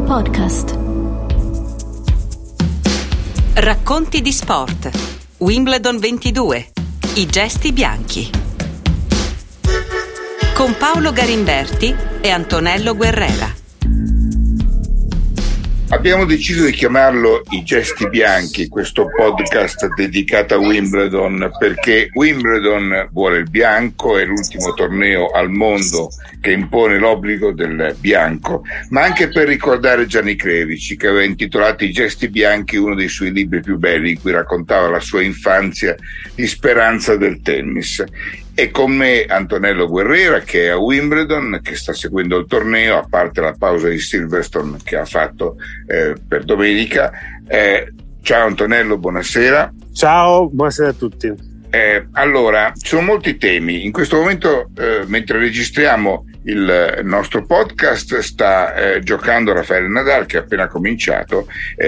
Podcast. Racconti di sport. Wimbledon 22. I gesti bianchi. Con Paolo Garimberti e Antonello Guerrera. Abbiamo deciso di chiamarlo I gesti bianchi, questo podcast dedicato a Wimbledon, perché Wimbledon vuole il bianco, è l'ultimo torneo al mondo che impone l'obbligo del bianco, ma anche per ricordare Gianni Clerici, che aveva intitolato I gesti bianchi uno dei suoi libri più belli, in cui raccontava la sua infanzia di speranza del tennis. E con me Antonello Guerrera, che è a Wimbledon, che sta seguendo il torneo, a parte la pausa di Silverstone che ha fatto per domenica. Ciao Antonello, buonasera. Ciao, buonasera a tutti. Allora, ci sono molti temi. In questo momento, mentre registriamo il nostro podcast, sta giocando Rafael Nadal, che ha appena cominciato,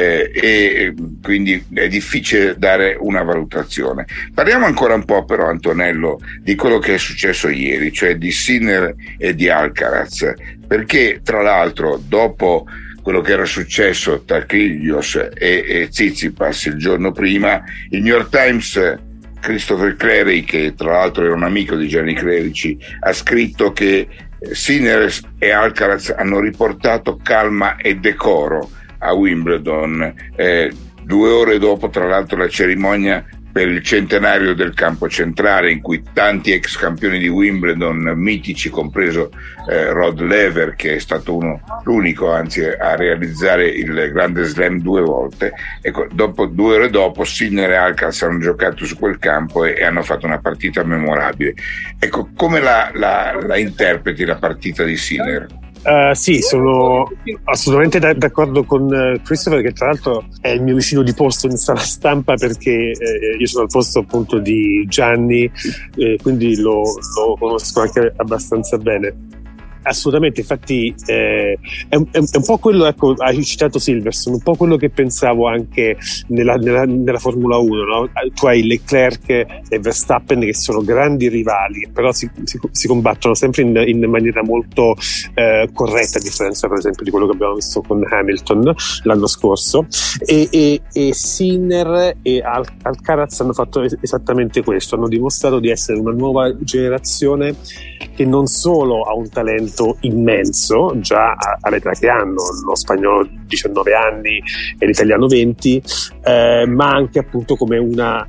e quindi è difficile dare una valutazione. Parliamo ancora un po' però, Antonello, di quello che è successo ieri, cioè di Sinner e di Alcaraz, perché tra l'altro dopo quello che era successo tra Kyrgios e Tsitsipas il giorno prima, il New York Times, Christopher Clarey, che tra l'altro era un amico di Gianni Clerici, ha scritto che Sinner e Alcaraz hanno riportato calma e decoro a Wimbledon, 2 ore dopo tra l'altro la cerimonia per il centenario del campo centrale, in cui tanti ex campioni di Wimbledon mitici, compreso Rod Laver, che è stato l'unico anzi a realizzare il Grande Slam 2 volte. Ecco, 2 ore dopo Sinner e Alcaraz hanno giocato su quel campo e hanno fatto una partita memorabile. Ecco, come la interpreti la partita di Sinner? Sì, sono assolutamente d'accordo con Christopher, che tra l'altro è il mio vicino di posto in sala stampa, perché io sono al posto appunto di Gianni, quindi lo conosco anche abbastanza bene. Assolutamente, infatti è un po' quello, ecco, hai citato Silverstone, un po' quello che pensavo anche nella Formula 1, no? Tu hai Leclerc e Verstappen che sono grandi rivali, però si combattono sempre in maniera molto corretta, a differenza per esempio di quello che abbiamo visto con Hamilton l'anno scorso, e Sinner e Alcaraz hanno fatto esattamente questo, hanno dimostrato di essere una nuova generazione che non solo ha un talento immenso già all'età che hanno, lo spagnolo 19 anni e l'italiano 20, ma anche appunto come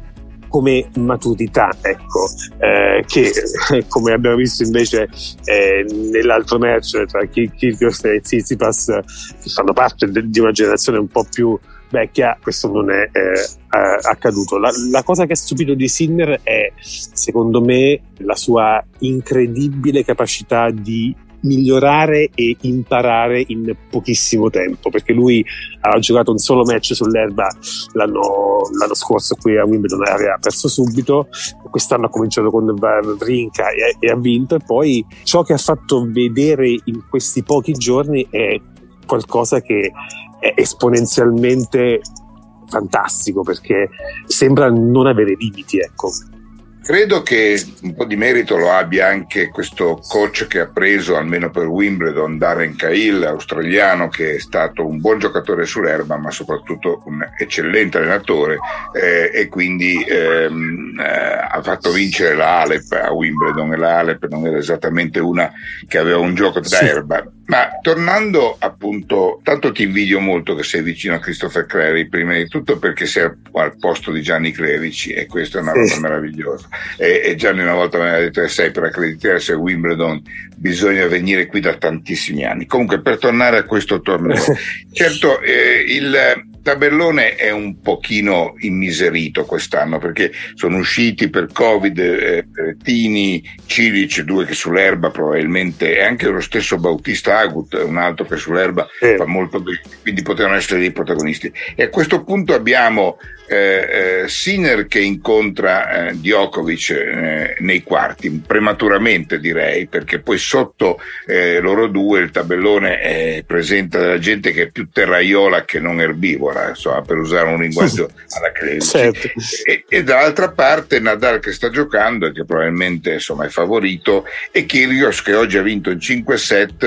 maturità, ecco, che come abbiamo visto invece nell'altro match tra Kyrgios e Tsitsipas, che fanno parte di una generazione un po' più vecchia, questo non è accaduto. La cosa che ha stupito di Sinner è, secondo me, la sua incredibile capacità di migliorare e imparare in pochissimo tempo, perché lui aveva giocato un solo match sull'erba l'anno scorso qui a Wimbledon, aveva perso subito, quest'anno ha cominciato con Wawrinka e ha vinto, e poi ciò che ha fatto vedere in questi pochi giorni è qualcosa che è esponenzialmente fantastico, perché sembra non avere limiti, ecco. Credo che un po' di merito lo abbia anche questo coach che ha preso, almeno per Wimbledon, Darren Cahill, australiano, che è stato un buon giocatore sull'erba ma soprattutto un eccellente allenatore, e quindi ha fatto vincere la Halep a Wimbledon, e la Halep non era esattamente una che aveva un gioco da erba. Ma tornando appunto, tanto ti invidio molto che sei vicino a Christopher Clarey, prima di tutto perché sei al posto di Gianni Clerici, e questa è una roba meravigliosa. E Gianni una volta mi aveva detto che sei per accreditarsi a Wimbledon bisogna venire qui da tantissimi anni. Comunque, per tornare a questo torneo, certo, il tabellone è un pochino immiserito quest'anno, perché sono usciti per Covid Tini, Cilic, 2 che sull'erba probabilmente, e anche lo stesso Bautista Agut, un altro che sull'erba fa molto bene, quindi potevano essere dei protagonisti. E a questo punto abbiamo Sinner che incontra Djokovic nei quarti, prematuramente direi, perché poi sotto loro due il tabellone presenta della gente che è più terraiola che non erbivora, insomma, per usare un linguaggio alla Clerici. Certo. E dall'altra parte Nadal che sta giocando e che probabilmente insomma è favorito, e Kyrgios che oggi ha vinto in 5 set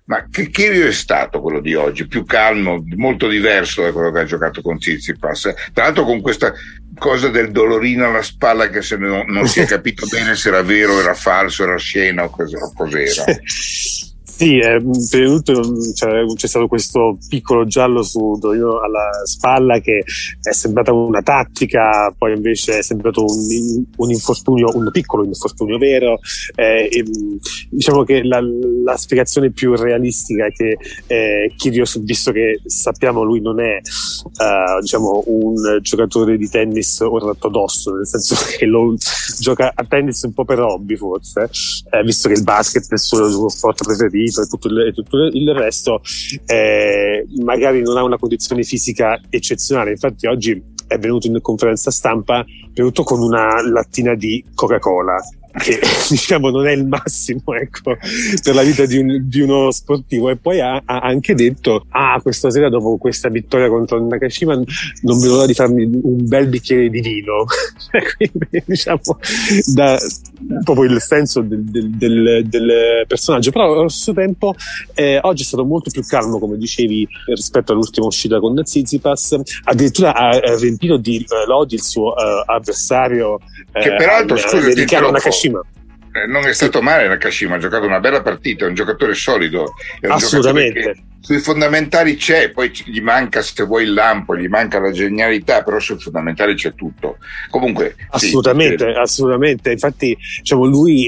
Ma che Kyrgios è stato quello di oggi? Più calmo, molto diverso da quello che ha giocato con Tsitsipas. Tra l'altro con questa cosa del dolorino alla spalla che se non si è capito bene se era vero, era falso, era scena o cos'era. Sì, prima di tutto c'è stato questo piccolo giallo su dolorino alla spalla che è sembrata una tattica, poi invece è sembrato un infortunio, un piccolo infortunio vero. Diciamo che la spiegazione più realistica è che Kyrgios, visto che sappiamo lui non è diciamo un giocatore di tennis ortodosso, nel senso che gioca a tennis un po' per hobby forse, visto che il basket è il suo sport preferito e tutto il resto, magari non ha una condizione fisica eccezionale. Infatti oggi è venuto in conferenza stampa venuto con una lattina di Coca-Cola, che diciamo non è il massimo, ecco, per la vita di uno sportivo. E poi ha anche detto: questa sera dopo questa vittoria contro Nakashima non vedo l'ora di farmi un bel bicchiere di vino. Quindi diciamo da proprio il senso del personaggio. Però allo stesso tempo oggi è stato molto più calmo, come dicevi, rispetto all'ultima uscita con Tsitsipas. Addirittura ha riempito di lodi il suo avversario, che peraltro americano Nakashima. Non è stato male Nakashima, ha giocato una bella partita, è un giocatore solido, è un assolutamente giocatore che sui fondamentali c'è, poi gli manca, se vuoi, il lampo, gli manca la genialità, però sui fondamentali c'è tutto. Comunque assolutamente. Infatti diciamo lui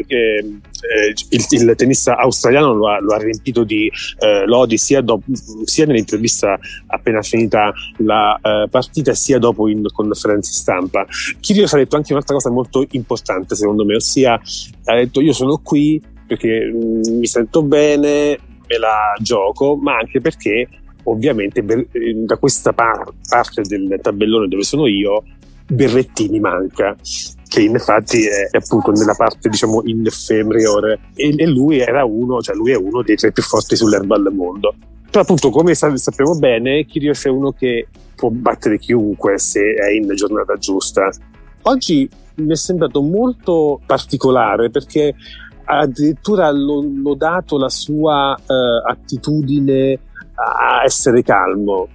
il tennista australiano lo ha riempito di lodi sia nell'intervista appena finita la partita, sia dopo in conferenza stampa. Kyrgios ha detto anche un'altra cosa molto importante secondo me, ossia ha detto: io sono qui perché mi sento bene, me la gioco, ma anche perché ovviamente da questa parte del tabellone dove sono io Berrettini manca, che infatti è appunto nella parte diciamo inferiore, e lui era lui è uno dei 3 più forti sull'erba al mondo. Però appunto, come sappiamo bene, Kyrgios è uno che può battere chiunque se è in giornata giusta. Oggi mi è sembrato molto particolare perché addirittura ha lodato la sua attitudine a essere calmo,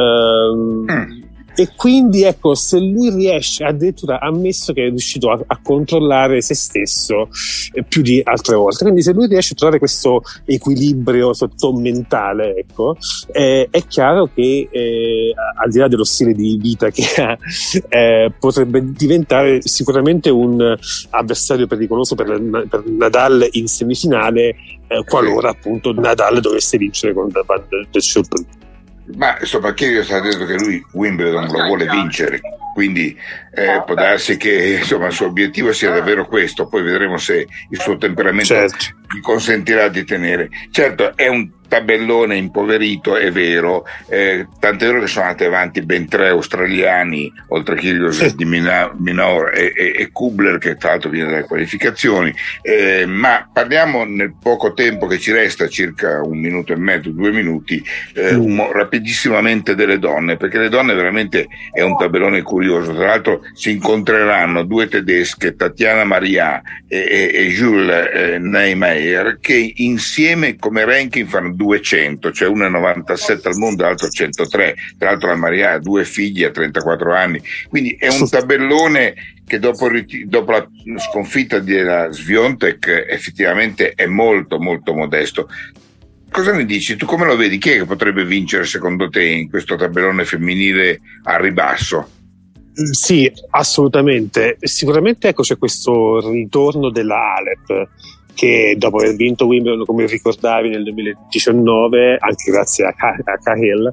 e quindi ecco, se lui riesce, addirittura ha ammesso che è riuscito a controllare se stesso più di altre volte, quindi se lui riesce a trovare questo equilibrio mentale, ecco, è chiaro che al di là dello stile di vita che ha, potrebbe diventare sicuramente un avversario pericoloso per Nadal in semifinale, qualora appunto Nadal dovesse vincere con Van der Schuppen. Ma insomma, Kyrgios ha detto che lui Wimbledon lo vuole vincere, quindi può darsi che insomma il suo obiettivo sia davvero questo, poi vedremo se il suo temperamento gli consentirà di tenere. Certo, è un tabellone impoverito, è vero, tant'è vero che sono andati avanti ben 3 australiani, oltre a Kyrgios di Minor e Kubler, che tra l'altro viene dalle qualificazioni, ma parliamo nel poco tempo che ci resta, circa 1 minuto e mezzo, 2 minuti, rapidissimamente delle donne, perché le donne veramente è un tabellone curioso. Tra l'altro si incontreranno 2 tedesche, Tatiana Maria e Jules Neymeyer, che insieme come ranking fanno 200, cioè una 97 al mondo e l'altro 103. Tra l'altro la Maria ha 2 figli a 34 anni, quindi è un tabellone che dopo la sconfitta della Swiatek effettivamente è molto molto modesto. Cosa ne dici? Tu come lo vedi? Chi è che potrebbe vincere secondo te in questo tabellone femminile a ribasso? Sì, assolutamente. Sicuramente ecco, c'è questo ritorno della Halep, che dopo aver vinto Wimbledon, come ricordavi, nel 2019, anche grazie a Cahill,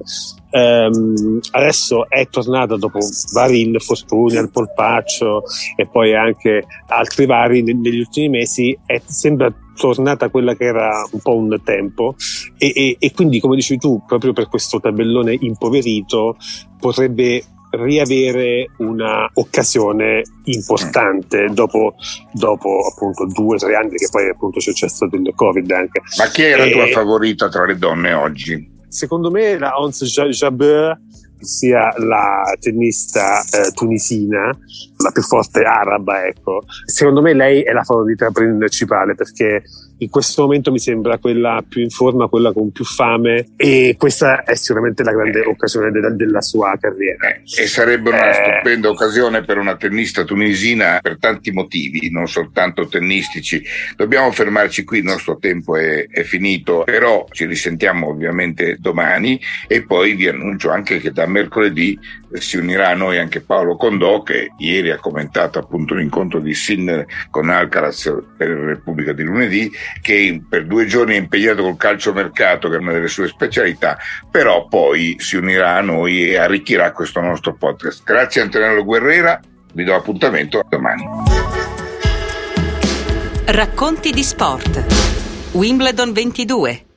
adesso è tornata dopo vari infortuni al polpaccio e poi anche altri vari negli ultimi mesi, sembra tornata quella che era un po' un tempo, e quindi, come dici tu, proprio per questo tabellone impoverito potrebbe riavere una occasione importante dopo appunto 2 o 3 anni che poi appunto c'è stato il Covid anche. Ma chi è la tua favorita tra le donne oggi? Secondo me la Ons Jabeur, sia la tennista tunisina, la più forte araba, ecco. Secondo me lei è la favorita principale, perché in questo momento mi sembra quella più in forma, quella con più fame, e questa è sicuramente la grande occasione della sua carriera. E sarebbe una stupenda occasione per una tennista tunisina per tanti motivi, non soltanto tennistici. Dobbiamo fermarci qui, il nostro tempo è finito, però ci risentiamo ovviamente domani, e poi vi annuncio anche che da mercoledì si unirà a noi anche Paolo Condò, che ieri ha commentato appunto l'incontro di Sinner con Alcaraz per Repubblica di lunedì, che per 2 giorni è impegnato col calciomercato, che è una delle sue specialità, però poi si unirà a noi e arricchirà questo nostro podcast. Grazie Antonello Guerrera, vi do appuntamento a domani. Racconti di sport. Wimbledon 22.